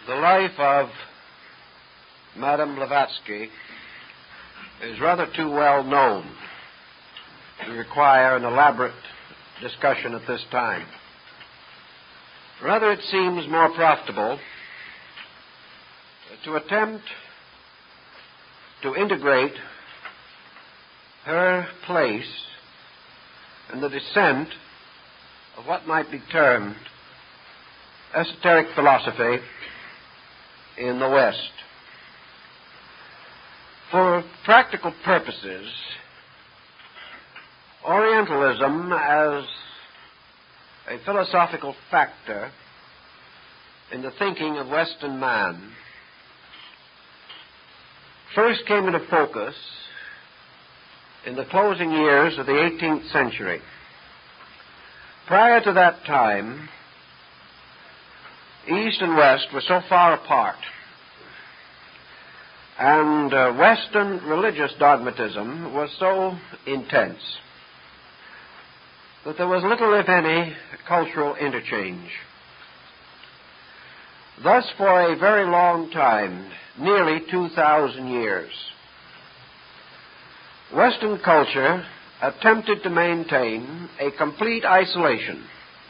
The life of Madame Blavatsky is rather too well known to require an elaborate discussion at this time. Rather, it seems more profitable to attempt to integrate her place in the descent of what might be termed esoteric philosophy in the West. For practical purposes, Orientalism as a philosophical factor in the thinking of Western man first came into focus in the closing years of the 18th century. Prior to that time, East and West were so far apart, and Western religious dogmatism was so intense that there was little, if any, cultural interchange. Thus, for a very long time, nearly 2,000 years, Western culture attempted to maintain a complete isolation,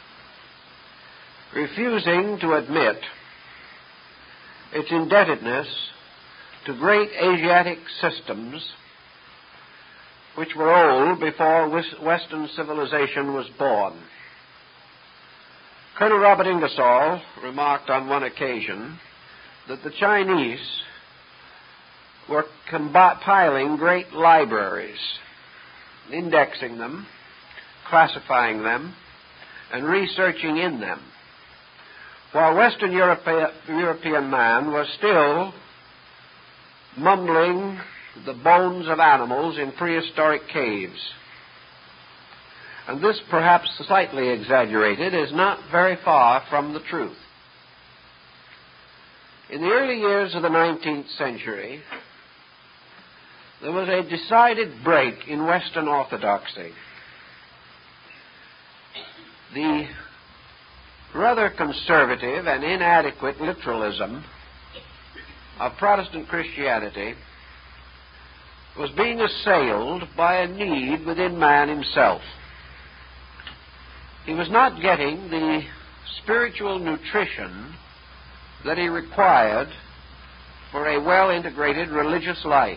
refusing to admit its indebtedness to great Asiatic systems which were old before Western civilization was born. Colonel Robert Ingersoll remarked on one occasion that the Chinese were compiling great libraries, indexing them, classifying them, and researching in them, while Western European man was still mumbling the bones of animals in prehistoric caves. And this, perhaps slightly exaggerated, is not very far from the truth. In the early years of the 19th century, there was a decided break in Western orthodoxy. The rather conservative and inadequate literalism of Protestant Christianity was being assailed by a need within man himself. He was not getting the spiritual nutrition that he required for a well-integrated religious life.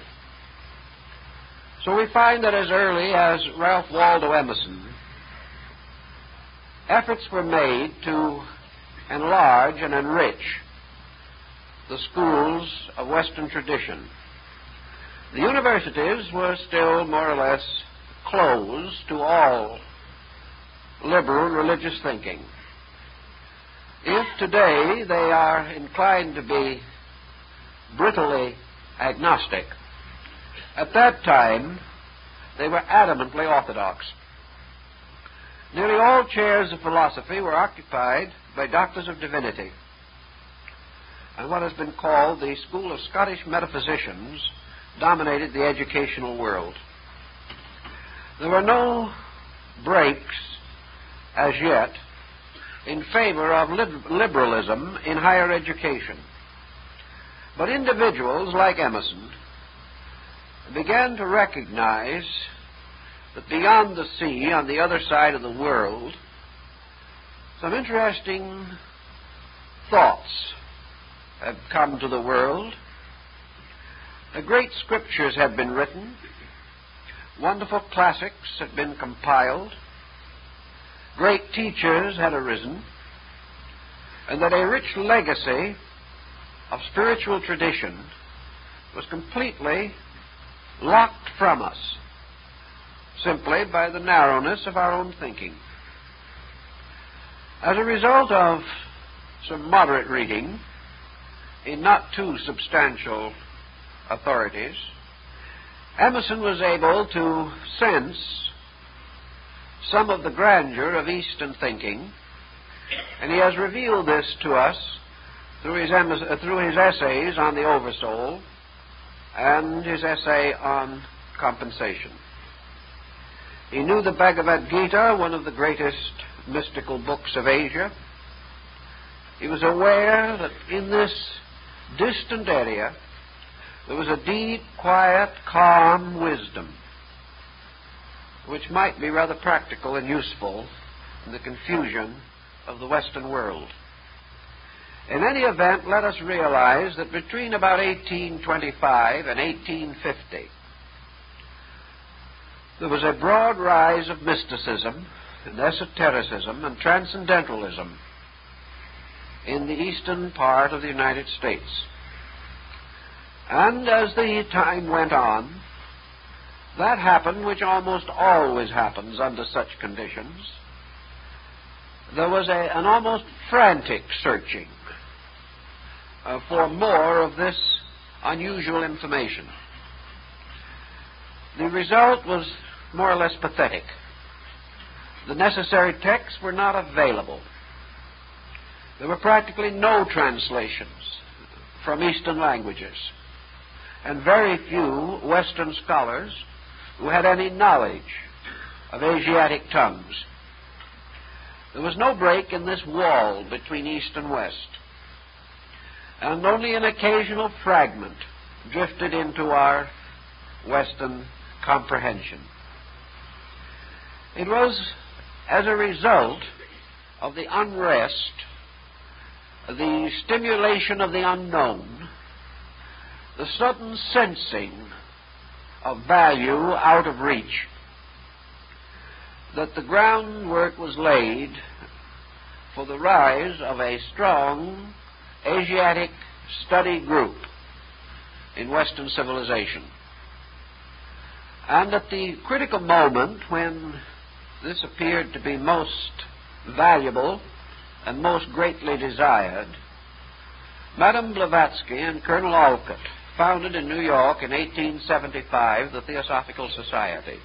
So we find that as early as Ralph Waldo Emerson, efforts were made to enlarge and enrich the schools of Western tradition. The universities were still more or less closed to all liberal religious thinking. If today they are inclined to be brittly agnostic, at that time they were adamantly orthodox. Nearly all chairs of philosophy were occupied by doctors of divinity, and what has been called the school of Scottish metaphysicians dominated the educational world. There were no breaks as yet in favor of liberalism in higher education. But individuals like Emerson began to recognize that beyond the sea, on the other side of the world, some interesting thoughts had come to the world. The great scriptures had been written, wonderful classics had been compiled, great teachers had arisen, and that a rich legacy of spiritual tradition was completely locked from us simply by the narrowness of our own thinking. As a result of some moderate reading in not too substantial authorities, Emerson was able to sense some of the grandeur of Eastern thinking, and he has revealed this to us through his essays on the Oversoul and his essay on compensation. He knew the Bhagavad Gita, one of the greatest mystical books of Asia. He was aware that in this distant area there was a deep, quiet, calm wisdom which might be rather practical and useful in the confusion of the Western world. In any event, let us realize that between about 1825 and 1850, there was a broad rise of mysticism and esotericism and transcendentalism in the eastern part of the United States. And as the time went on, that happened which almost always happens under such conditions. There was an almost frantic searching for more of this unusual information. The result was more or less pathetic. The necessary texts were not available. There were practically no translations from Eastern languages, and very few Western scholars who had any knowledge of Asiatic tongues. There was no break in this wall between East and West, and only an occasional fragment drifted into our Western comprehension. It was as a result of the unrest, the stimulation of the unknown, the sudden sensing of value out of reach, that the groundwork was laid for the rise of a strong Asiatic study group in Western civilization. And at the critical moment when this appeared to be most valuable and most greatly desired, Madame Blavatsky and Colonel Olcott founded in New York in 1875 the Theosophical Society.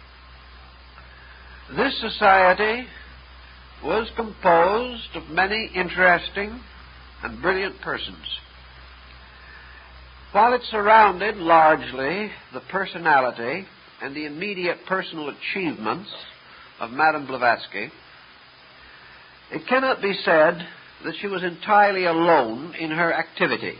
This society was composed of many interesting and brilliant persons. While it surrounded largely the personality and the immediate personal achievements of Madame Blavatsky, it cannot be said that she was entirely alone in her activity.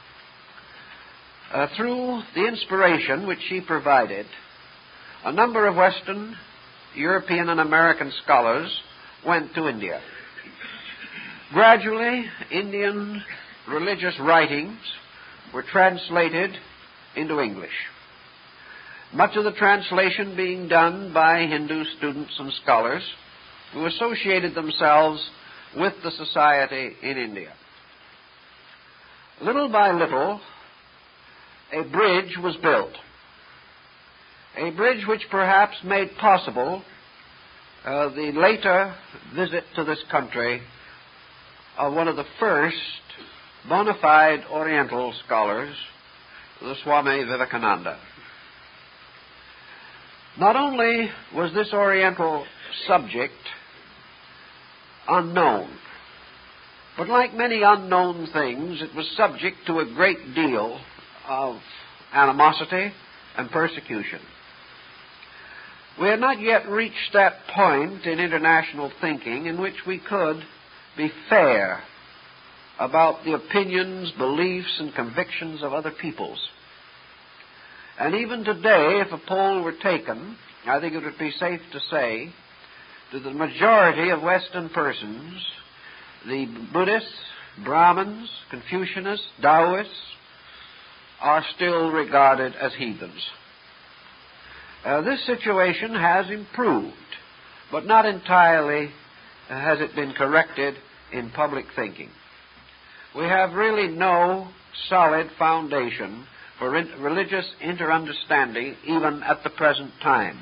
Through the inspiration which she provided, a number of Western, European, and American scholars went to India. Gradually, Indian religious writings were translated into English, much of the translation being done by Hindu students and scholars who associated themselves with the society in India. Little by little, a bridge was built, a bridge which perhaps made possible the later visit to this country of one of the first bona fide Oriental scholars, the Swami Vivekananda. Not only was this Oriental subject unknown, but like many unknown things, it was subject to a great deal of animosity and persecution. We had not yet reached that point in international thinking in which we could be fair about the opinions, beliefs, and convictions of other peoples. And even today, if a poll were taken, I think it would be safe to say that the majority of Western persons, the Buddhists, Brahmins, Confucianists, Taoists, are still regarded as heathens. This situation has improved, but not entirely has it been corrected in public thinking. We have really no solid foundation for religious inter-understanding even at the present time.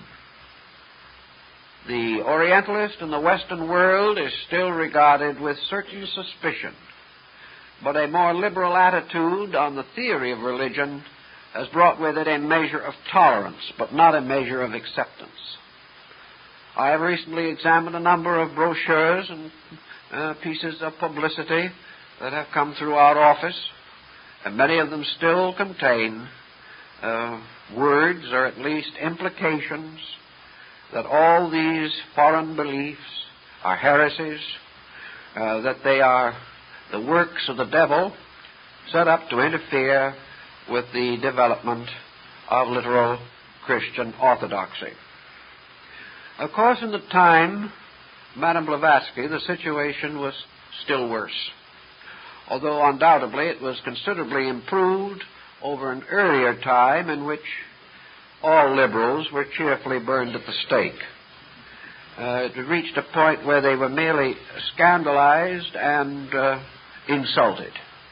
The Orientalist in the Western world is still regarded with certain suspicion, but a more liberal attitude on the theory of religion has brought with it a measure of tolerance, but not a measure of acceptance. I have recently examined a number of brochures and pieces of publicity that have come through our office, and many of them still contain words, or at least implications, that all these foreign beliefs are heresies, that they are the works of the devil set up to interfere with the development of literal Christian orthodoxy. Of course, in the time Madame Blavatsky, the situation was still worse, although undoubtedly it was considerably improved over an earlier time in which all liberals were cheerfully burned at the stake. It reached a point where they were merely scandalized and insulted.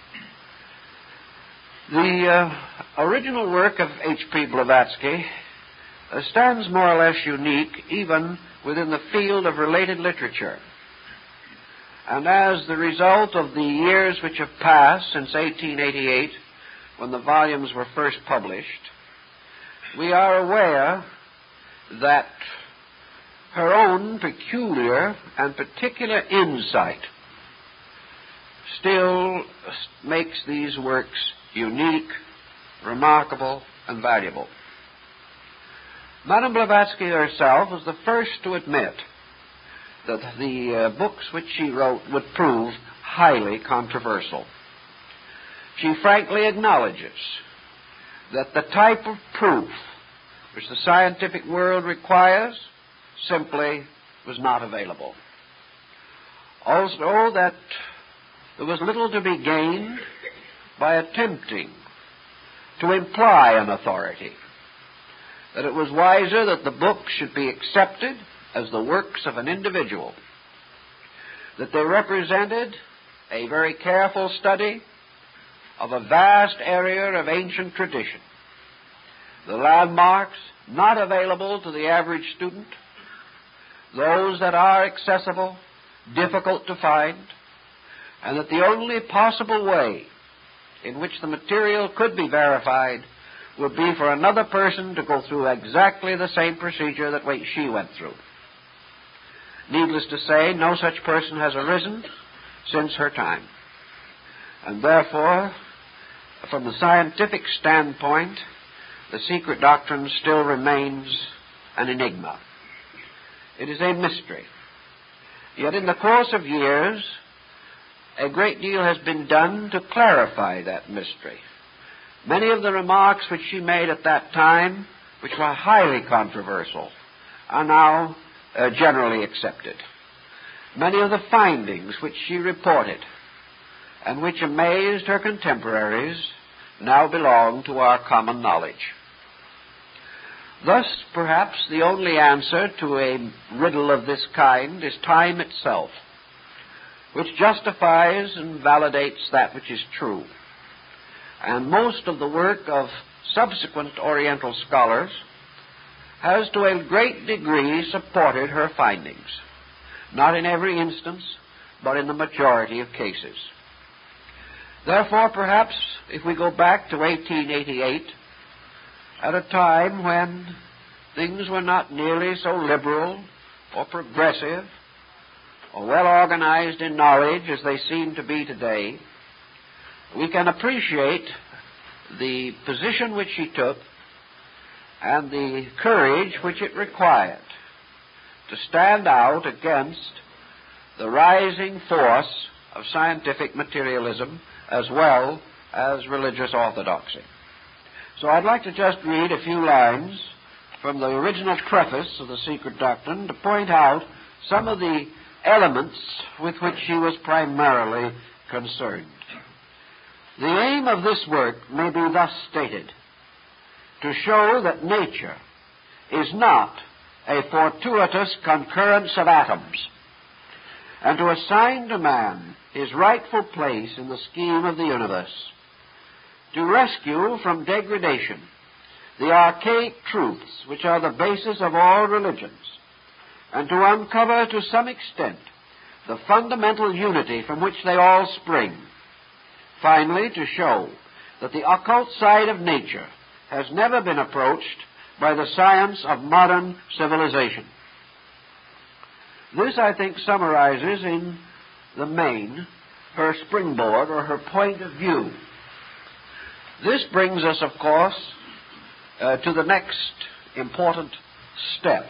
The original work of H.P. Blavatsky stands more or less unique even within the field of related literature. And as the result of the years which have passed since 1888, when the volumes were first published, we are aware that her own peculiar and particular insight still makes these works unique, remarkable, and valuable. Madame Blavatsky herself was the first to admit that the books which she wrote would prove highly controversial. She frankly acknowledges that the type of proof which the scientific world requires simply was not available. Also, that there was little to be gained by attempting to imply an authority, that it was wiser that the books should be accepted as the works of an individual, that they represented a very careful study of a vast area of ancient tradition, the landmarks not available to the average student, those that are accessible, difficult to find, and that the only possible way in which the material could be verified would be for another person to go through exactly the same procedure that she went through. Needless to say, no such person has arisen since her time. And therefore, from the scientific standpoint, the secret doctrine still remains an enigma. It is a mystery. Yet in the course of years, a great deal has been done to clarify that mystery. Many of the remarks which she made at that time, which were highly controversial, are now generally accepted. Many of the findings which she reported and which amazed her contemporaries now belong to our common knowledge. Thus, perhaps the only answer to a riddle of this kind is time itself, which justifies and validates that which is true. And most of the work of subsequent Oriental scholars has to a great degree supported her findings, not in every instance, but in the majority of cases. Therefore, perhaps, if we go back to 1888, at a time when things were not nearly so liberal or progressive or well organized in knowledge as they seem to be today, we can appreciate the position which she took and the courage which it required to stand out against the rising force of scientific materialism as well as religious orthodoxy. So I'd like to just read a few lines from the original preface of The Secret Doctrine to point out some of the elements with which she was primarily concerned. The aim of this work may be thus stated: to show that nature is not a fortuitous concurrence of atoms, and to assign to man his rightful place in the scheme of the universe, to rescue from degradation the archaic truths which are the basis of all religions, and to uncover to some extent the fundamental unity from which they all spring. Finally, to show that the occult side of nature has never been approached by the science of modern civilization. This, I think, summarizes in the main her springboard or her point of view. This brings us, of course, to the next important step.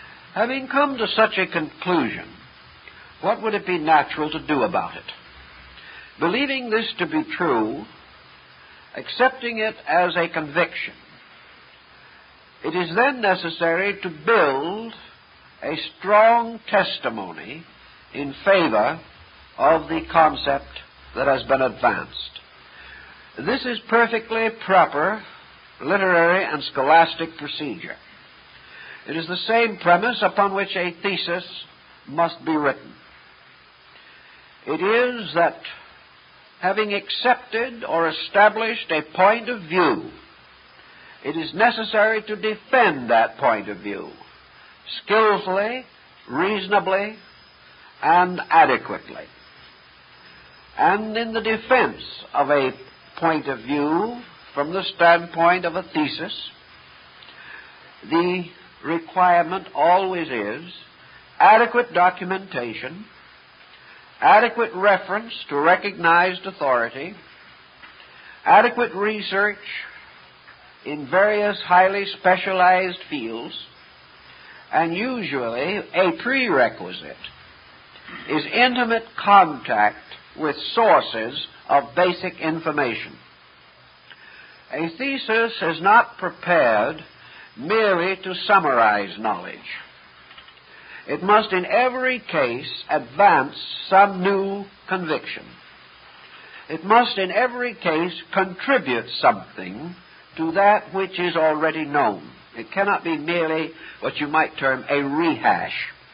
Having come to such a conclusion, what would it be natural to do about it? Believing this to be true, accepting it as a conviction, it is then necessary to build a strong testimony in favor of the concept that has been advanced. This is perfectly proper literary and scholastic procedure. It is the same premise upon which a thesis must be written. It is that having accepted or established a point of view, it is necessary to defend that point of view skillfully, reasonably, and adequately. And in the defense of a point of view from the standpoint of a thesis, the requirement always is adequate documentation, adequate reference to recognized authority, adequate research in various highly specialized fields, and usually a prerequisite is intimate contact with sources of basic information. A thesis is not prepared merely to summarize knowledge. It must in every case advance some new conviction. It must in every case contribute something to that which is already known. It cannot be merely what you might term a rehash.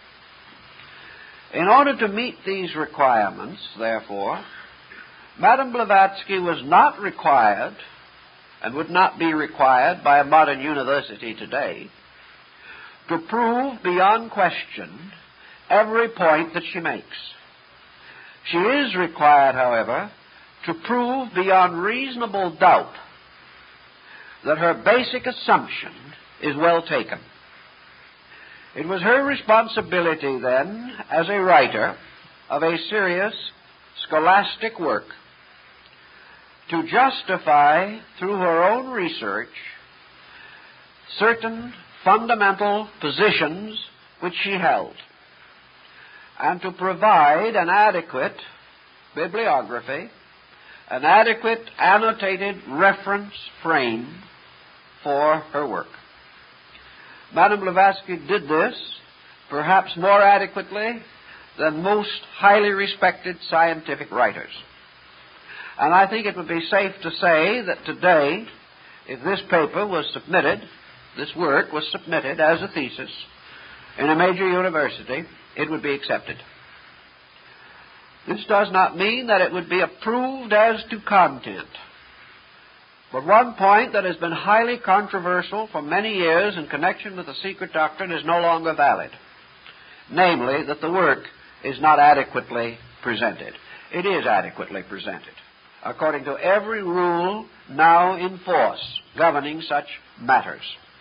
In order to meet these requirements, therefore, Madame Blavatsky was not required, and would not be required by a modern university today, to prove beyond question every point that she makes. She is required, however, to prove beyond reasonable doubt that her basic assumption is well taken. It was her responsibility then, as a writer of a serious scholastic work, to justify through her own research certain fundamental positions which she held, and to provide an adequate bibliography, an adequate annotated reference frame for her work. Madame Blavatsky did this perhaps more adequately than most highly respected scientific writers. And I think it would be safe to say that today, if this paper was submitted, this work was submitted as a thesis in a major university, it would be accepted. This does not mean that it would be approved as to content. But one point that has been highly controversial for many years in connection with the secret doctrine is no longer valid. Namely, that the work is not adequately presented. It is adequately presented, according to every rule now in force governing such matters.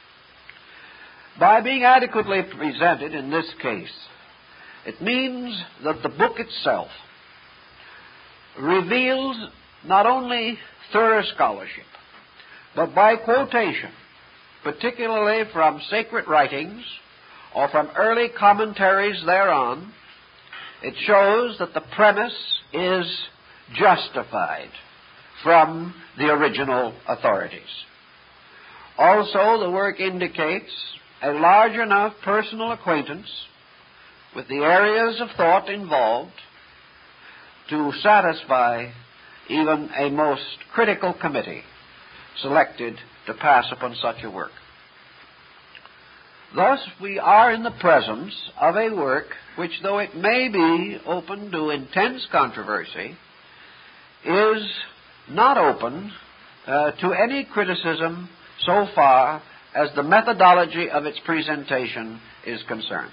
By being adequately presented in this case, it means that the book itself reveals not only thorough scholarship, but by quotation, particularly from sacred writings or from early commentaries thereon, it shows that the premise is justified from the original authorities. Also, the work indicates a large enough personal acquaintance with the areas of thought involved to satisfy even a most critical committee selected to pass upon such a work. Thus, we are in the presence of a work which, though it may be open to intense controversy, is not open to any criticism so far as the methodology of its presentation is concerned.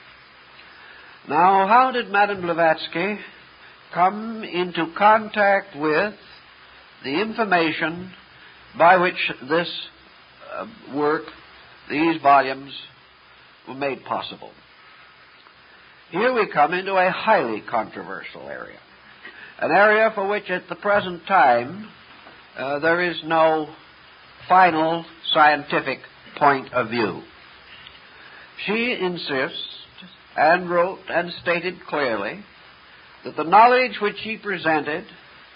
Now, how did Madame Blavatsky come into contact with the information by which this work, these volumes, were made possible? Here we come into a highly controversial area, an area for which at the present time there is no final scientific point of view. She insists, and wrote and stated clearly, that the knowledge which she presented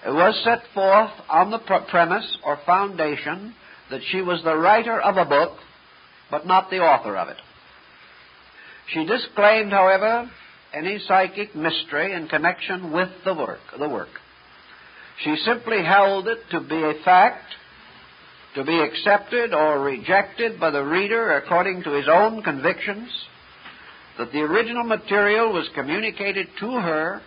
was set forth on the premise or foundation that she was the writer of a book, but not the author of it. She disclaimed, however, any psychic mystery in connection with the work. She simply held it to be a fact, to be accepted or rejected by the reader according to his own convictions, that the original material was communicated to her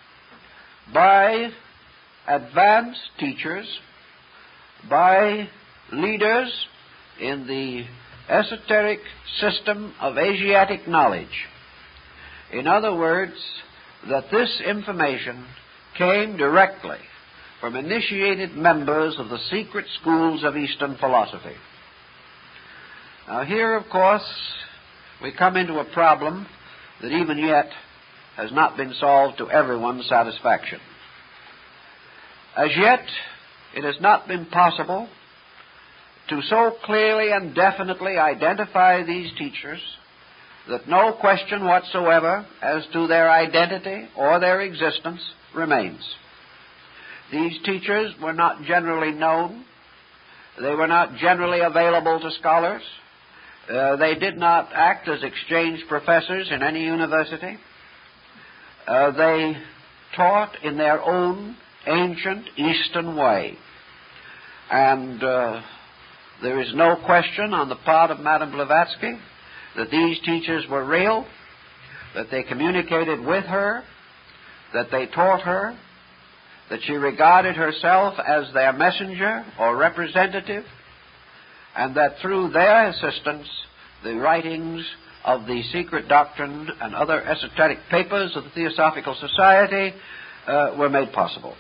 by advanced teachers, by leaders in the esoteric system of Asiatic knowledge. In other words, that this information came directly from initiated members of the secret schools of Eastern philosophy. Now here, of course, we come into a problem that even yet has not been solved to everyone's satisfaction. As yet, it has not been possible to so clearly and definitely identify these teachers that no question whatsoever as to their identity or their existence remains. These teachers were not generally known. They were not generally available to scholars. They did not act as exchange professors in any university. They taught in their own ancient Eastern way. And there is no question on the part of Madame Blavatsky that these teachers were real, that they communicated with her, that they taught her, that she regarded herself as their messenger or representative, and that through their assistance the writings of the secret doctrine and other esoteric papers of the Theosophical Society were made possible.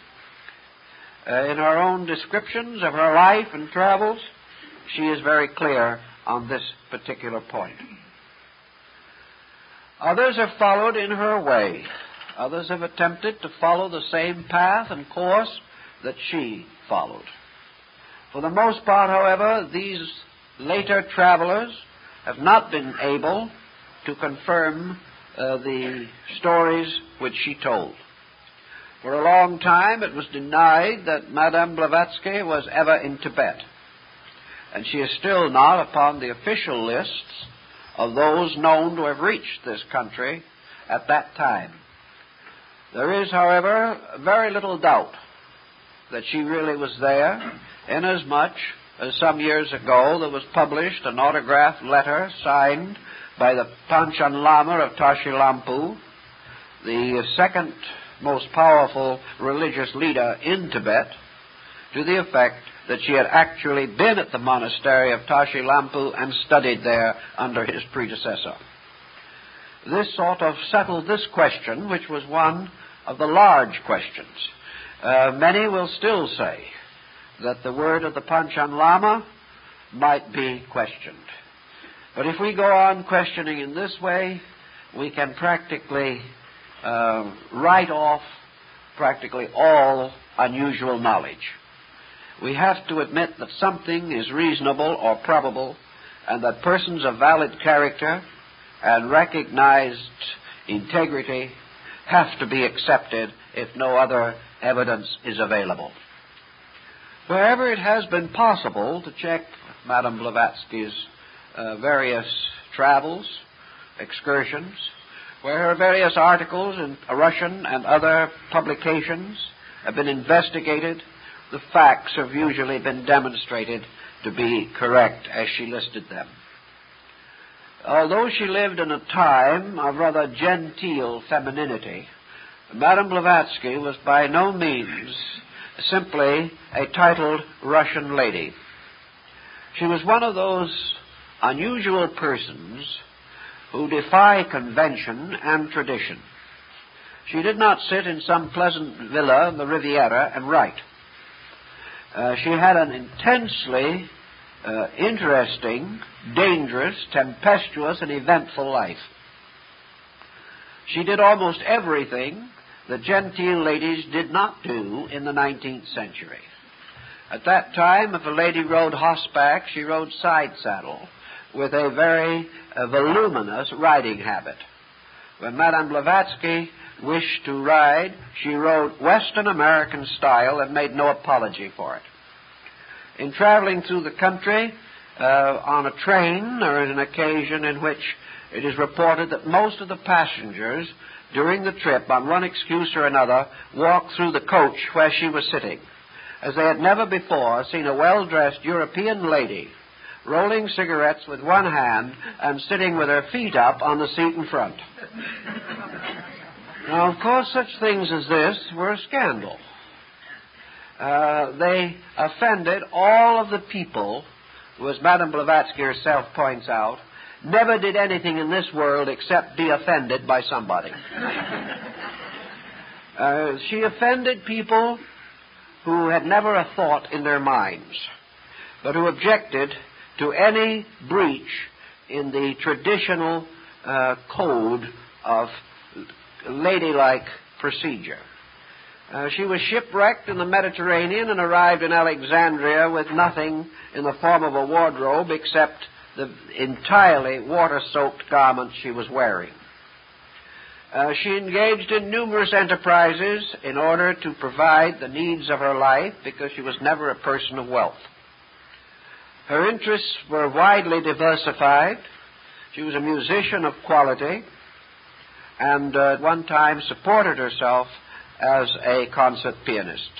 In her own descriptions of her life and travels, she is very clear on this particular point. Others have followed in her way. Others have attempted to follow the same path and course that she followed. For the most part, however, these later travelers have not been able to confirm the stories which she told. For a long time it was denied that Madame Blavatsky was ever in Tibet, and she is still not upon the official lists of those known to have reached this country at that time. There is, however, very little doubt that she really was there, inasmuch as some years ago there was published an autographed letter signed by the Panchen Lama of Tashi Lampu, the second most powerful religious leader in Tibet, to the effect that she had actually been at the monastery of Tashi Lampu and studied there under his predecessor. This sort of settled this question, which was one of the large questions. Many will still say that the word of the Panchen Lama might be questioned. But if we go on questioning in this way, we can practically write off practically all unusual knowledge. We have to admit that something is reasonable or probable, and that persons of valid character and recognized integrity have to be accepted if no other evidence is available. Wherever it has been possible to check Madame Blavatsky's various travels, excursions, where her various articles in Russian and other publications have been investigated, the facts have usually been demonstrated to be correct as she listed them. Although she lived in a time of rather genteel femininity, Madame Blavatsky was by no means simply a titled Russian lady. She was one of those unusual persons who defy convention and tradition. She did not sit in some pleasant villa in the Riviera and write. She had an intensely interesting, dangerous, tempestuous, and eventful life. She did almost everything that genteel ladies did not do in the 19th century. At that time, if a lady rode horseback, she rode side saddle with a very voluminous riding habit. When Madame Blavatsky wished to ride, she rode Western American style and made no apology for it. In traveling through the country on a train, there is an occasion in which it is reported that most of the passengers during the trip, on one excuse or another, walked through the coach where she was sitting, as they had never before seen a well-dressed European lady rolling cigarettes with one hand and sitting with her feet up on the seat in front. Now, of course, such things as this were a scandal. They offended all of the people who, as Madame Blavatsky herself points out, never did anything in this world except be offended by somebody. She offended people who had never a thought in their minds, but who objected to any breach in the traditional code of ladylike procedure. She was shipwrecked in the Mediterranean and arrived in Alexandria with nothing in the form of a wardrobe except the entirely water-soaked garments she was wearing. She engaged in numerous enterprises in order to provide the needs of her life because she was never a person of wealth. Her interests were widely diversified. She was a musician of quality and at one time supported herself as a concert pianist.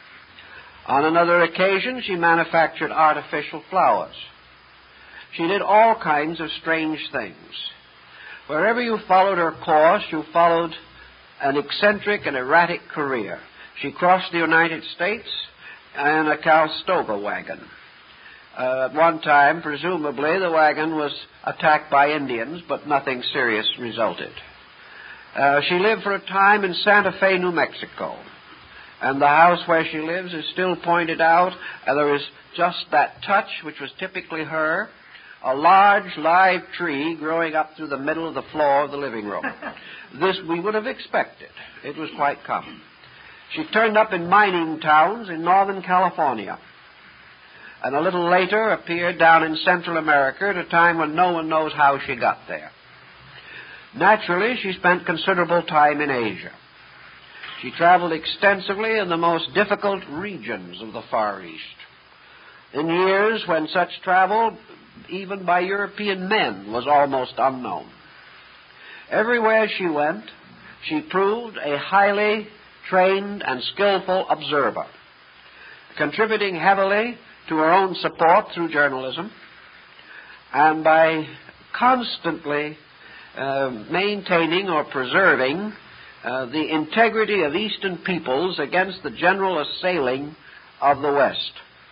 On another occasion, she manufactured artificial flowers. She did all kinds of strange things. Wherever you followed her course, you followed an eccentric and erratic career. She crossed the United States in a Calistoga wagon. At one time, presumably, the wagon was attacked by Indians, but nothing serious resulted. She lived for a time in Santa Fe, New Mexico. And the house where she lives is still pointed out, and there is just that touch which was typically her, a large live tree growing up through the middle of the floor of the living room. This we would have expected. It was quite common. She turned up in mining towns in Northern California, and a little later appeared down in Central America at a time when no one knows how she got there. Naturally, she spent considerable time in Asia. She traveled extensively in the most difficult regions of the Far East. In years when such travel, even by European men, was almost unknown. Everywhere she went, she proved a highly trained and skillful observer, contributing heavily to her own support through journalism, and by constantly maintaining or preserving the integrity of Eastern peoples against the general assailing of the West.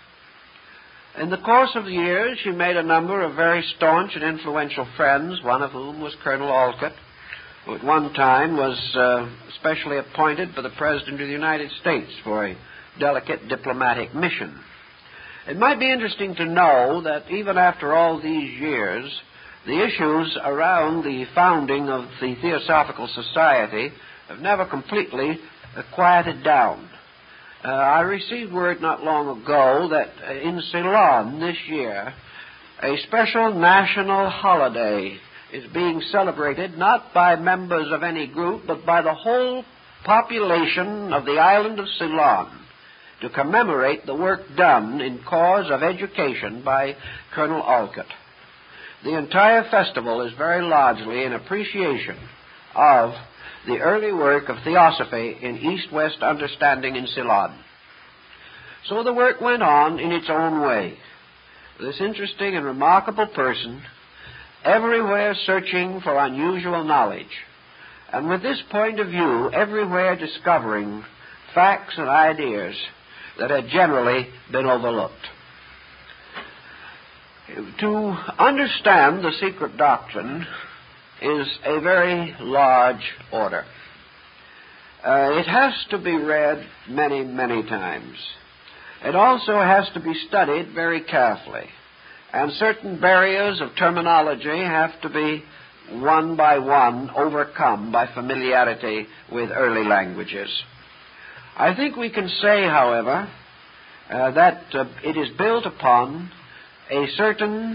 In the course of the years, she made a number of very staunch and influential friends, one of whom was Colonel Olcott, who at one time was specially appointed by the President of the United States for a delicate diplomatic mission. It might be interesting to know that even after all these years, the issues around the founding of the Theosophical Society have never completely quieted down. I received word not long ago that in Ceylon this year, a special national holiday is being celebrated not by members of any group, but by the whole population of the island of Ceylon to commemorate the work done in cause of education by Colonel Olcott. The entire festival is very largely in appreciation of the early work of Theosophy in East-West understanding in Ceylon. So the work went on in its own way. This interesting and remarkable person, everywhere searching for unusual knowledge, and with this point of view, everywhere discovering facts and ideas that had generally been overlooked. To understand the secret doctrine is a very large order. It has to be read many, many times. It also has to be studied very carefully, and certain barriers of terminology have to be one by one overcome by familiarity with early languages. I think we can say, however, that it is built upon a certain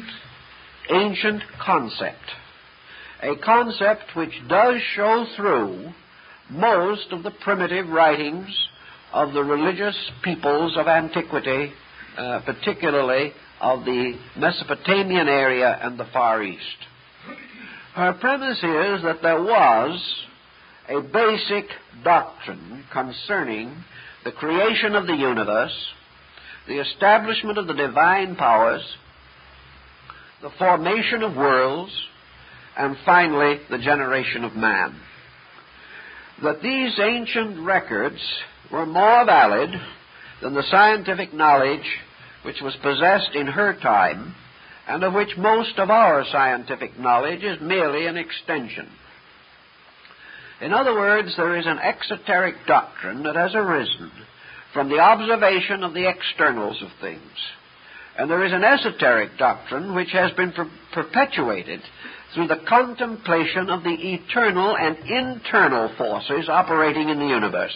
ancient concept, a concept which does show through most of the primitive writings of the religious peoples of antiquity, particularly of the Mesopotamian area and the Far East. Her premise is that there was a basic doctrine concerning the creation of the universe, the establishment of the divine powers, the formation of worlds, and finally the generation of man. That these ancient records were more valid than the scientific knowledge which was possessed in her time, and of which most of our scientific knowledge is merely an extension. In other words, there is an exoteric doctrine that has arisen from the observation of the externals of things, and there is an esoteric doctrine which has been perpetuated through the contemplation of the eternal and internal forces operating in the universe.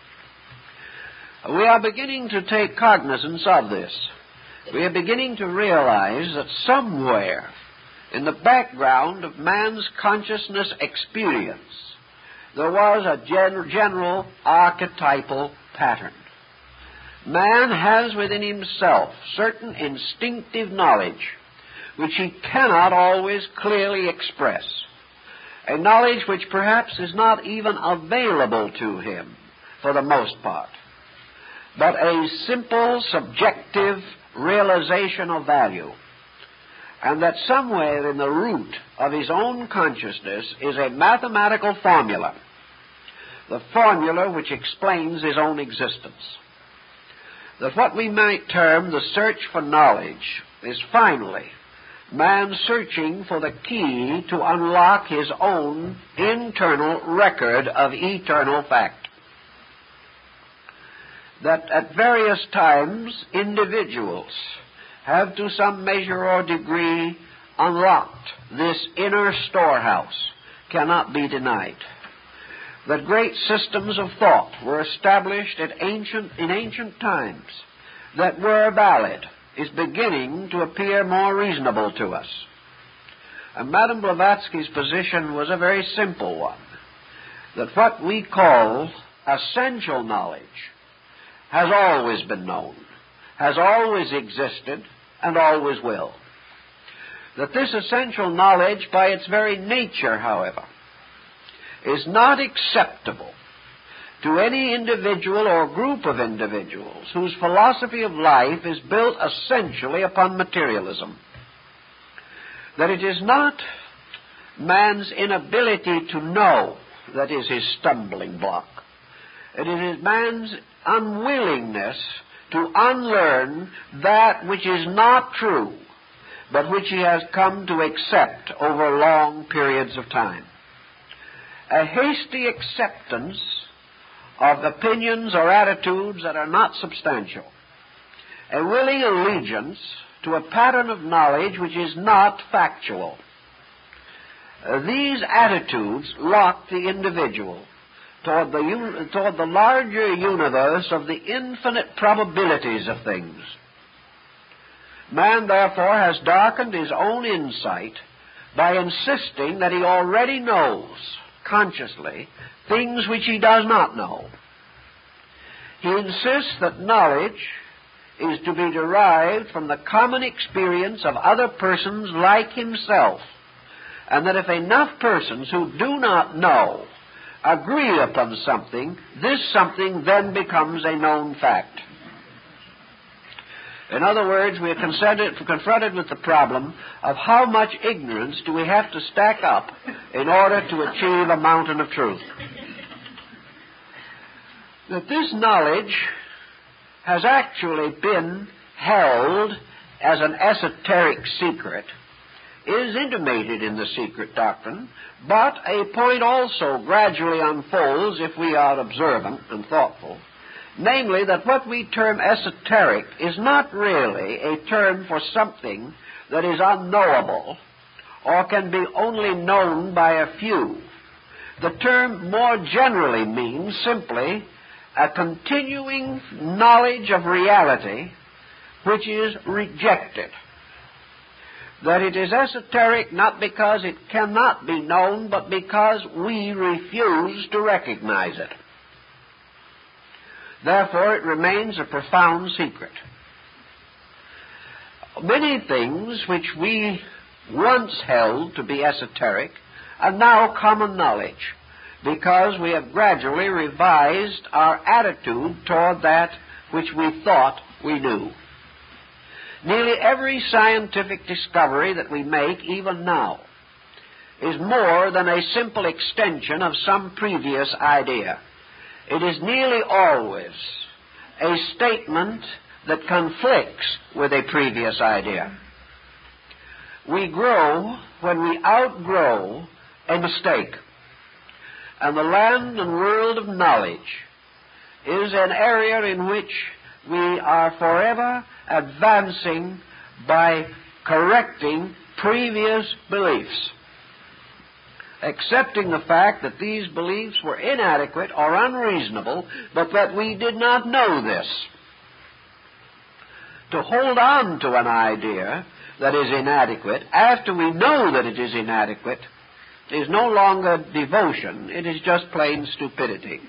We are beginning to take cognizance of this. We are beginning to realize that somewhere in the background of man's consciousness experience there was a general archetypal pattern. Man has within himself certain instinctive knowledge which he cannot always clearly express, a knowledge which perhaps is not even available to him for the most part, but a simple subjective realization of value, and that somewhere in the root of his own consciousness is a mathematical formula, the formula which explains his own existence. That what we might term the search for knowledge is finally man searching for the key to unlock his own internal record of eternal fact. That at various times individuals have to some measure or degree unlocked this inner storehouse cannot be denied. That great systems of thought were established in ancient times that were valid is beginning to appear more reasonable to us. And Madame Blavatsky's position was a very simple one, that what we call essential knowledge has always been known, has always existed, and always will. That this essential knowledge, by its very nature, however, is not acceptable to any individual or group of individuals whose philosophy of life is built essentially upon materialism. That it is not man's inability to know that is his stumbling block. It is man's unwillingness to unlearn that which is not true, but which he has come to accept over long periods of time. A hasty acceptance of opinions or attitudes that are not substantial. A willing allegiance to a pattern of knowledge which is not factual. These attitudes lock the individual toward the larger universe of the infinite probabilities of things. Man, therefore, has darkened his own insight by insisting that he already knows, consciously, things which he does not know. He insists that knowledge is to be derived from the common experience of other persons like himself, and that if enough persons who do not know agree upon something, this something then becomes a known fact. In other words, we are confronted with the problem of how much ignorance do we have to stack up in order to achieve a mountain of truth. That this knowledge has actually been held as an esoteric secret is intimated in the secret doctrine, but a point also gradually unfolds if we are observant and thoughtful, namely that what we term esoteric is not really a term for something that is unknowable or can be only known by a few. The term more generally means simply a continuing knowledge of reality which is rejected. that it is esoteric not because it cannot be known, but because we refuse to recognize it. Therefore, it remains a profound secret. Many things which we once held to be esoteric are now common knowledge, because we have gradually revised our attitude toward that which we thought we knew. Nearly every scientific discovery that we make, even now, is more than a simple extension of some previous idea. It is nearly always a statement that conflicts with a previous idea. We grow when we outgrow a mistake. And the land and world of knowledge is an area in which we are forever advancing by correcting previous beliefs, accepting the fact that these beliefs were inadequate or unreasonable, but that we did not know this. To hold on to an idea that is inadequate after we know that it is inadequate is no longer devotion, it is just plain stupidity.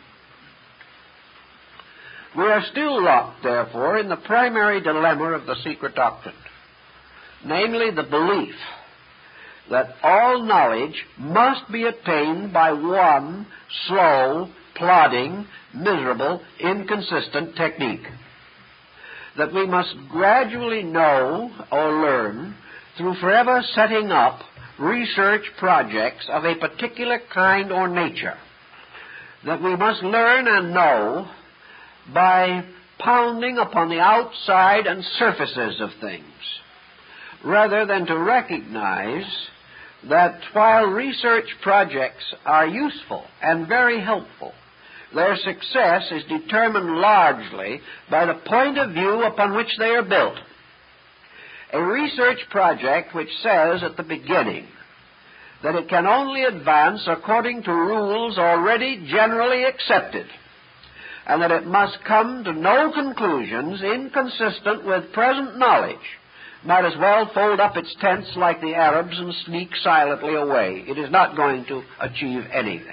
We are still locked, therefore, in the primary dilemma of the secret doctrine, namely the belief that all knowledge must be attained by one slow, plodding, miserable, inconsistent technique. That we must gradually know or learn through forever setting up research projects of a particular kind or nature. That we must learn and know by pounding upon the outside and surfaces of things, rather than to recognize that while research projects are useful and very helpful, their success is determined largely by the point of view upon which they are built. A research project which says at the beginning that it can only advance according to rules already generally accepted, and that it must come to no conclusions inconsistent with present knowledge, might as well fold up its tents like the Arabs and sneak silently away. It is not going to achieve anything.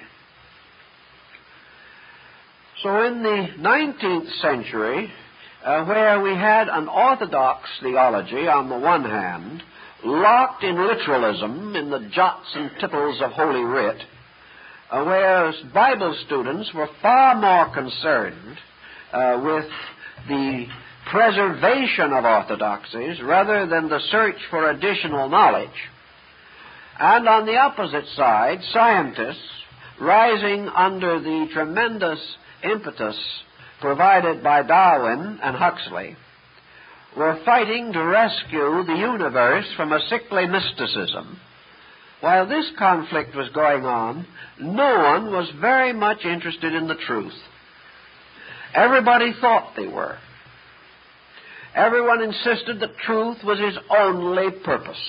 So in the 19th century, where we had an orthodox theology on the one hand, locked in literalism in the jots and tittles of Holy Writ, whereas Bible students were far more concerned with the preservation of orthodoxies rather than the search for additional knowledge. And on the opposite side, scientists, rising under the tremendous impetus provided by Darwin and Huxley, were fighting to rescue the universe from a sickly mysticism. While this conflict was going on, no one was very much interested in the truth. Everybody thought they were. Everyone insisted that truth was his only purpose.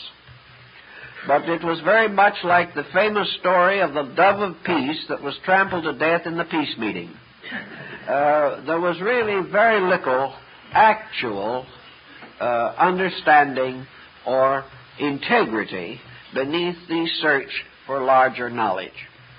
But it was very much like the famous story of the dove of peace that was trampled to death in the peace meeting. There was really very little actual understanding or integrity beneath the search for larger knowledge.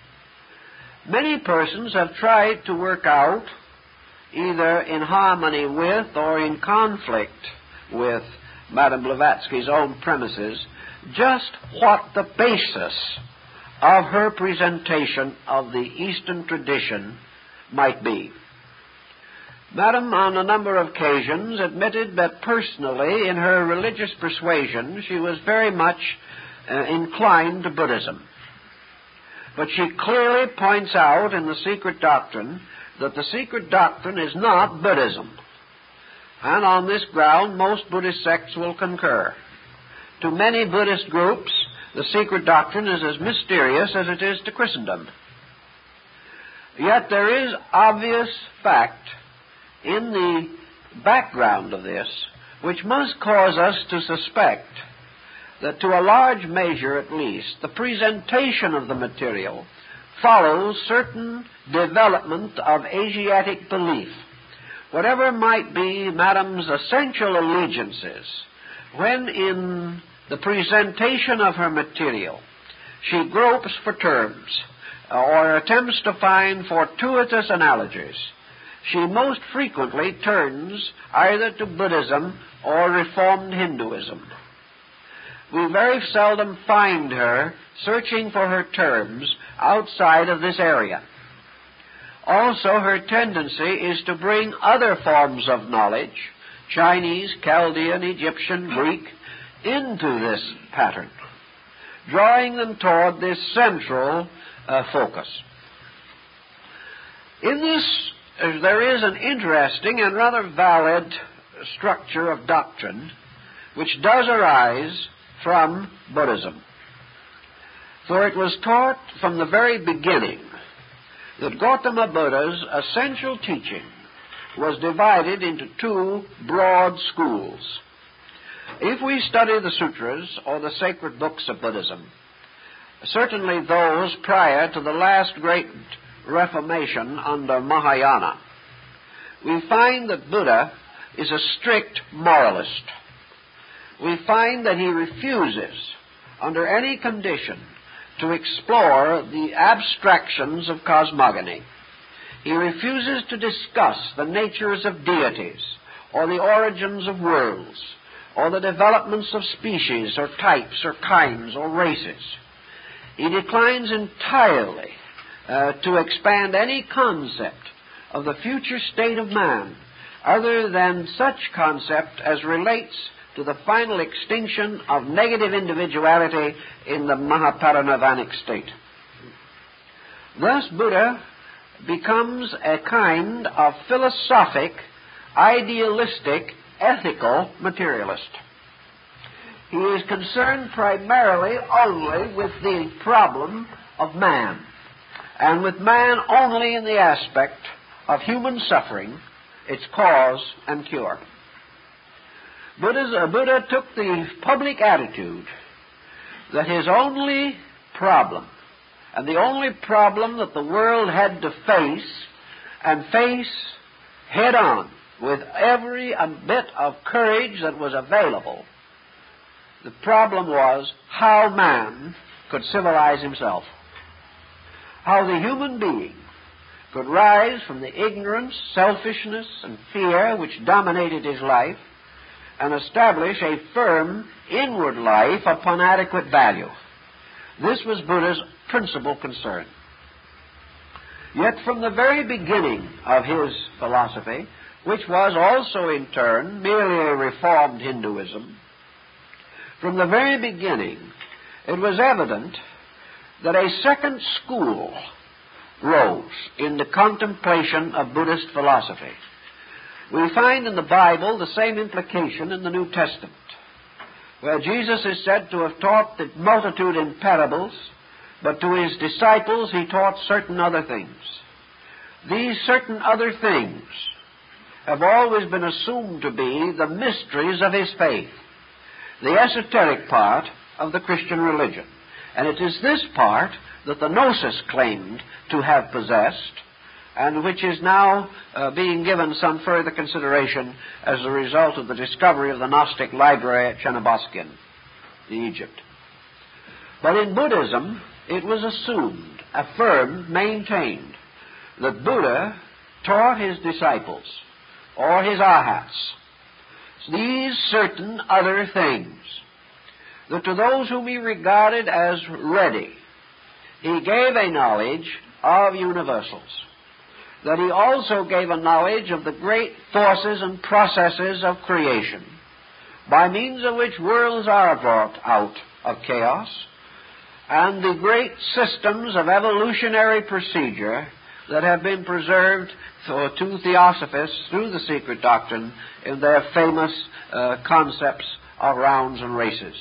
Many persons have tried to work out, either in harmony with or in conflict with Madame Blavatsky's own premises, just what the basis of her presentation of the Eastern tradition might be. Madame, on a number of occasions, admitted that personally, in her religious persuasion, she was very much inclined to Buddhism. But she clearly points out in the Secret Doctrine that the Secret Doctrine is not Buddhism. And on this ground, most Buddhist sects will concur. To many Buddhist groups, the Secret Doctrine is as mysterious as it is to Christendom. Yet there is obvious fact in the background of this which must cause us to suspect that to a large measure at least, the presentation of the material follows certain development of Asiatic belief. Whatever might be Madame's essential allegiances, when in the presentation of her material, she gropes for terms or attempts to find fortuitous analogies. She most frequently turns either to Buddhism or Reformed Hinduism. We very seldom find her searching for her terms outside of this area. Also, her tendency is to bring other forms of knowledge, Chinese, Chaldean, Egyptian, Greek, into this pattern, drawing them toward this central focus. In this, there is an interesting and rather valid structure of doctrine which does arise from Buddhism. For it was taught from the very beginning that Gautama Buddha's essential teaching was divided into two broad schools. If we study the sutras or the sacred books of Buddhism, certainly those prior to the last great Reformation under Mahayana, we find that Buddha is a strict moralist. We find that he refuses, under any condition, to explore the abstractions of cosmogony. He refuses to discuss the natures of deities, or the origins of worlds, or the developments of species, or types, or kinds, or races. He declines entirely to expand any concept of the future state of man other than such concept as relates to the final extinction of negative individuality in the Mahaparinirvanic state. Thus, Buddha becomes a kind of philosophic, idealistic, ethical materialist. He is concerned primarily only with the problem of man, and with man only in the aspect of human suffering, its cause and cure. Buddha took the public attitude that his only problem, and the only problem that the world had to face, and face head-on with every bit of courage that was available, the problem was how man could civilize himself, how the human being could rise from the ignorance, selfishness, and fear which dominated his life and establish a firm inward life upon adequate value. This was Buddha's principal concern. Yet from the very beginning of his philosophy, which was also in turn merely a reformed Hinduism, from the very beginning it was evident that a second school rose in the contemplation of Buddhist philosophy. We find in the Bible the same implication in the New Testament, where Jesus is said to have taught the multitude in parables, but to his disciples he taught certain other things. These certain other things have always been assumed to be the mysteries of his faith, the esoteric part of the Christian religion. And it is this part that the Gnosis claimed to have possessed, and which is now being given some further consideration as a result of the discovery of the Gnostic library at Chernoboskin in Egypt. But in Buddhism, it was assumed, affirmed, maintained, that Buddha taught his disciples, or his arhats, these certain other things, that to those whom he regarded as ready, he gave a knowledge of universals, that he also gave a knowledge of the great forces and processes of creation, by means of which worlds are brought out of chaos, and the great systems of evolutionary procedure that have been preserved to theosophists through the secret doctrine in their famous concepts of rounds and races.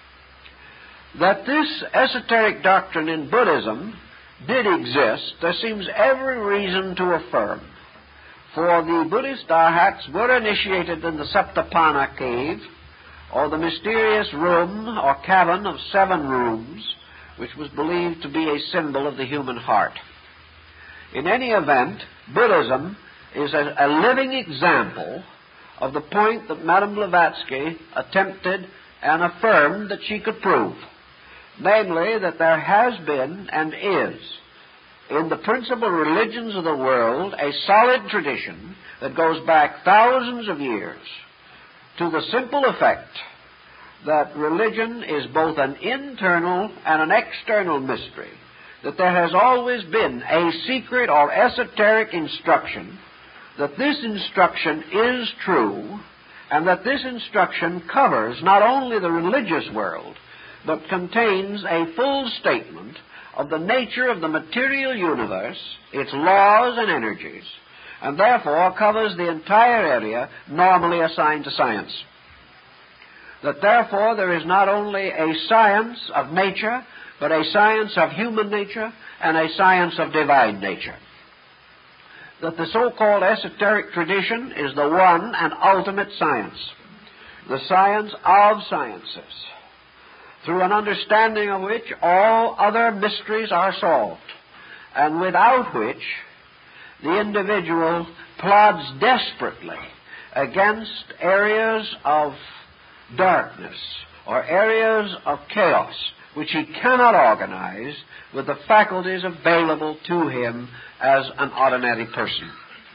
That this esoteric doctrine in Buddhism did exist, there seems every reason to affirm. For the Buddhist arhats were initiated in the Saptapana cave, or the mysterious room or cavern of 7 rooms, which was believed to be a symbol of the human heart. In any event, Buddhism is a living example of the point that Madame Blavatsky attempted and affirmed that she could prove, namely that there has been and is in the principal religions of the world a solid tradition that goes back thousands of years to the simple effect that religion is both an internal and an external mystery, that there has always been a secret or esoteric instruction, that this instruction is true, and that this instruction covers not only the religious world, but contains a full statement of the nature of the material universe, its laws and energies, and therefore covers the entire area normally assigned to science. That therefore there is not only a science of nature, but a science of human nature and a science of divine nature. That the so-called esoteric tradition is the one and ultimate science, the science of sciences, through an understanding of which all other mysteries are solved, and without which the individual plods desperately against areas of darkness or areas of chaos which he cannot organize with the faculties available to him as an ordinary person.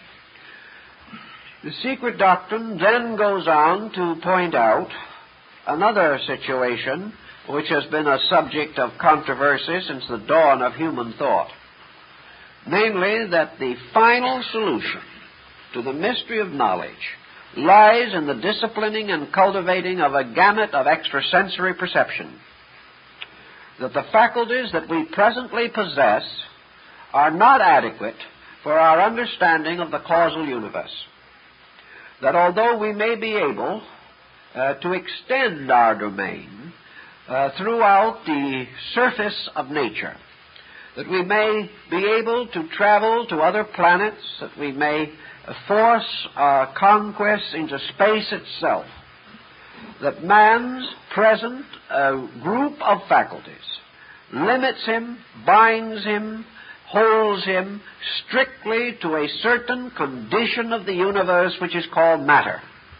The secret doctrine then goes on to point out another situation which has been a subject of controversy since the dawn of human thought, namely that the final solution to the mystery of knowledge lies in the disciplining and cultivating of a gamut of extrasensory perception, that the faculties that we presently possess are not adequate for our understanding of the causal universe, that although we may be able to extend our domain throughout the surface of nature, that we may be able to travel to other planets, that we may force our conquests into space itself, that man's present group of faculties limits him, binds him, holds him strictly to a certain condition of the universe which is called matter.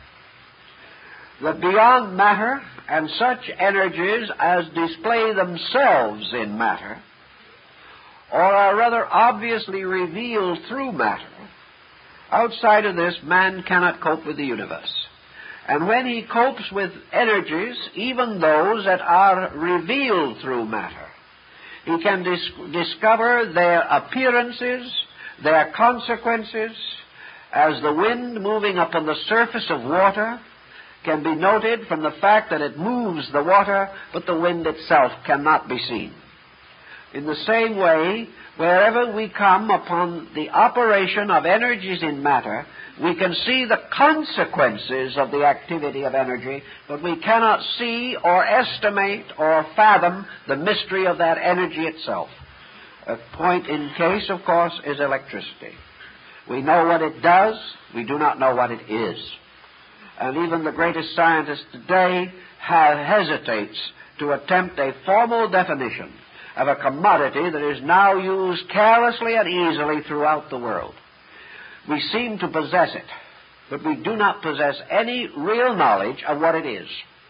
That beyond matter and such energies as display themselves in matter, or are rather obviously revealed through matter, outside of this, man cannot cope with the universe. And when he copes with energies, even those that are revealed through matter, he can discover their appearances, their consequences, as the wind moving upon the surface of water can be noted from the fact that it moves the water, but the wind itself cannot be seen. In the same way, wherever we come upon the operation of energies in matter, we can see the consequences of the activity of energy, but we cannot see or estimate or fathom the mystery of that energy itself. A point in case, of course, is electricity. We know what it does, we do not know what it is. And even the greatest scientist today hesitates to attempt a formal definition of a commodity that is now used carelessly and easily throughout the world. We seem to possess it, but we do not possess any real knowledge of what it is.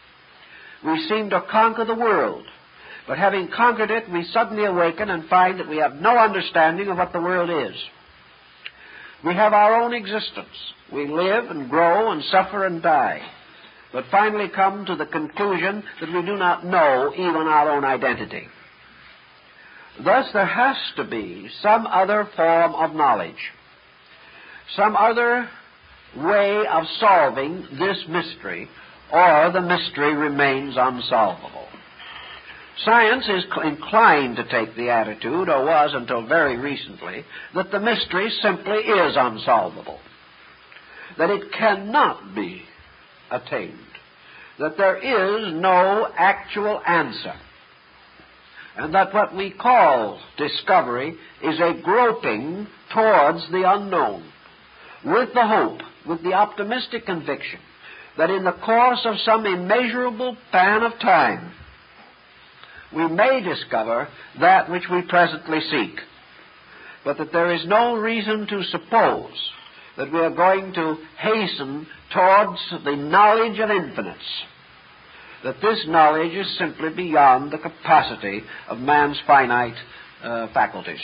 We seem to conquer the world, but having conquered it, we suddenly awaken and find that we have no understanding of what the world is. We have our own existence. We live and grow and suffer and die, but finally come to the conclusion that we do not know even our own identity. Thus, there has to be some other form of knowledge, some other way of solving this mystery, or the mystery remains unsolvable. Science is inclined to take the attitude, or was until very recently, that the mystery simply is unsolvable, that it cannot be attained, that there is no actual answer, and that what we call discovery is a groping towards the unknown, with the hope, with the optimistic conviction, that in the course of some immeasurable span of time, we may discover that which we presently seek, but that there is no reason to suppose that we are going to hasten towards the knowledge of infinites, that this knowledge is simply beyond the capacity of man's finite faculties.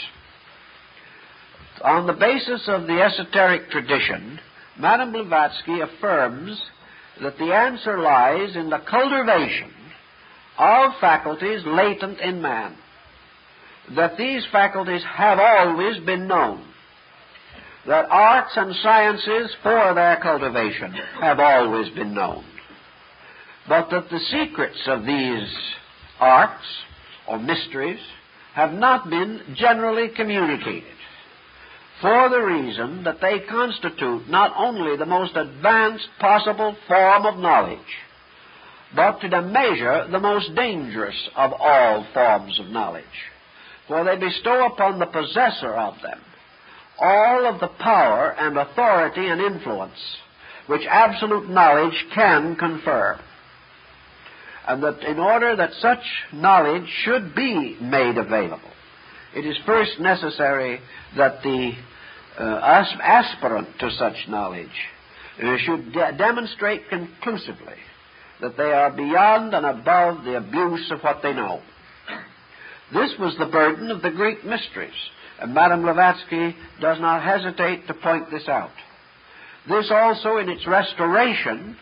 On the basis of the esoteric tradition, Madame Blavatsky affirms that the answer lies in the cultivation of faculties latent in man, that these faculties have always been known, that arts and sciences for their cultivation have always been known, but that the secrets of these arts or mysteries have not been generally communicated, for the reason that they constitute not only the most advanced possible form of knowledge, but to the measure the most dangerous of all forms of knowledge, for they bestow upon the possessor of them all of the power and authority and influence which absolute knowledge can confer. And that in order that such knowledge should be made available, it is first necessary that the aspirant to such knowledge should demonstrate conclusively that they are beyond and above the abuse of what they know. This was the burden of the Greek mysteries, and Madame Blavatsky does not hesitate to point this out. This also, in its restoration,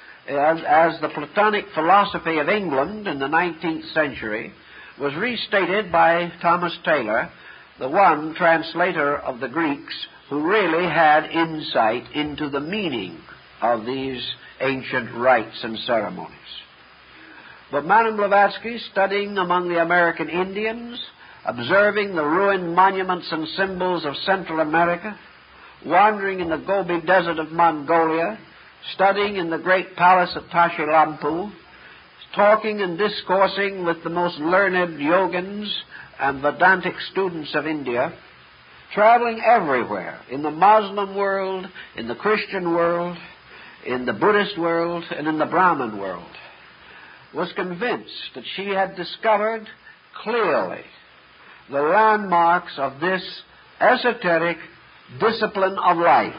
as the Platonic philosophy of England in the 19th century, was restated by Thomas Taylor, the one translator of the Greeks who really had insight into the meaning of these ancient rites and ceremonies. But Madame Blavatsky, studying among the American Indians, observing the ruined monuments and symbols of Central America, wandering in the Gobi Desert of Mongolia, studying in the great palace at Tashilampu, talking and discoursing with the most learned yogins and Vedantic students of India, traveling everywhere, in the Muslim world, in the Christian world, in the Buddhist world, and in the Brahmin world, was convinced that she had discovered clearly the landmarks of this esoteric discipline of life,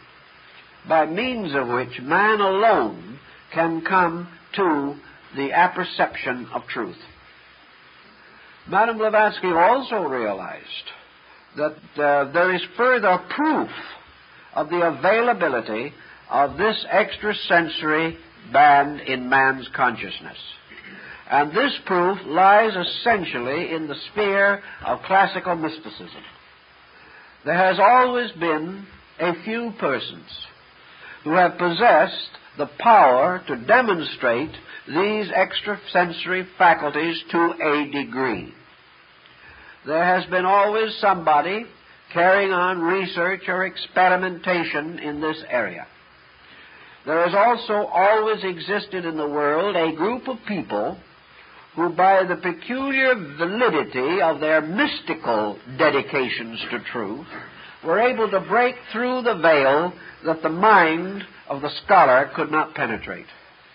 by means of which man alone can come to the apperception of truth. Madame Blavatsky also realized that there is further proof of the availability of this extrasensory band in man's consciousness. And this proof lies essentially in the sphere of classical mysticism. There has always been a few persons who have possessed the power to demonstrate these extrasensory faculties to a degree. There has been always somebody carrying on research or experimentation in this area. There has also always existed in the world a group of people who, by the peculiar validity of their mystical dedications to truth, were able to break through the veil that the mind of the scholar could not penetrate.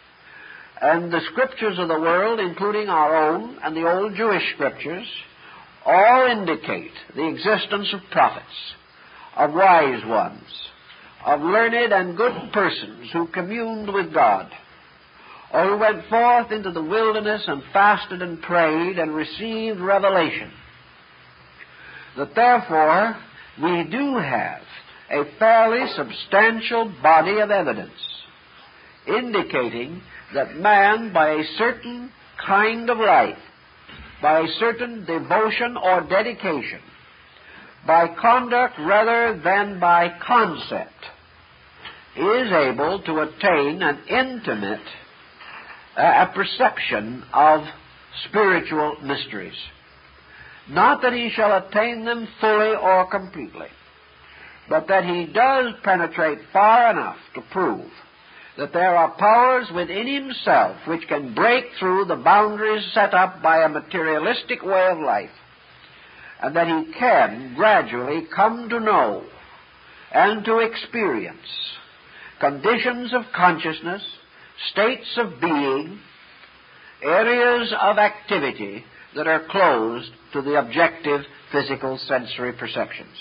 And the scriptures of the world, including our own and the old Jewish scriptures, all indicate the existence of prophets, of wise ones, of learned and good persons who communed with God, or who went forth into the wilderness and fasted and prayed and received revelation. That therefore we do have a fairly substantial body of evidence indicating that man, by a certain kind of life, by a certain devotion or dedication, by conduct rather than by concept, is able to attain an intimate perception of spiritual mysteries. Not that he shall attain them fully or completely, but that he does penetrate far enough to prove that there are powers within himself which can break through the boundaries set up by a materialistic way of life, and that he can gradually come to know and to experience conditions of consciousness, states of being, areas of activity that are closed to the objective physical sensory perceptions.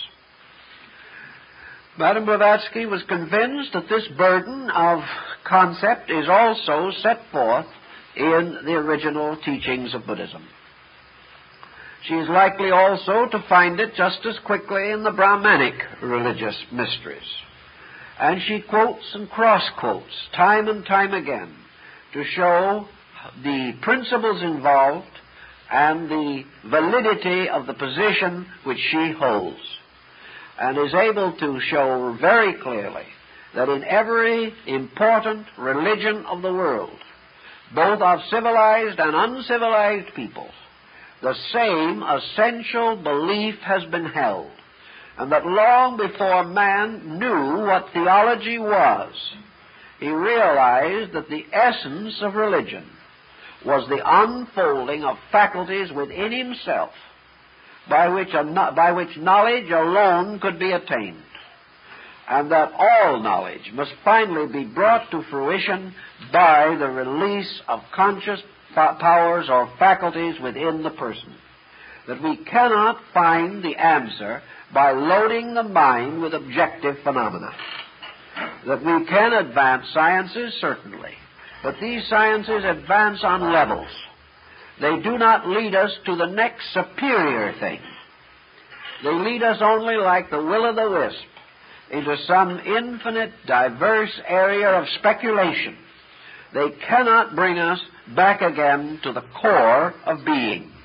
Madame Blavatsky was convinced that this burden of concept is also set forth in the original teachings of Buddhism. She is likely also to find it just as quickly in the Brahmanic religious mysteries. And she quotes and cross-quotes time and time again to show the principles involved and the validity of the position which she holds, and is able to show very clearly that in every important religion of the world, both of civilized and uncivilized peoples, the same essential belief has been held, and that long before man knew what theology was, he realized that the essence of religion was the unfolding of faculties within himself by which knowledge alone could be attained, and that all knowledge must finally be brought to fruition by the release of conscious powers or faculties within the person. That we cannot find the answer by loading the mind with objective phenomena. That we can advance sciences, certainly, but these sciences advance on levels. They do not lead us to the next superior thing. They lead us only like the will-o'-the-wisp into some infinite, diverse area of speculation. They cannot bring us back again to the core of being.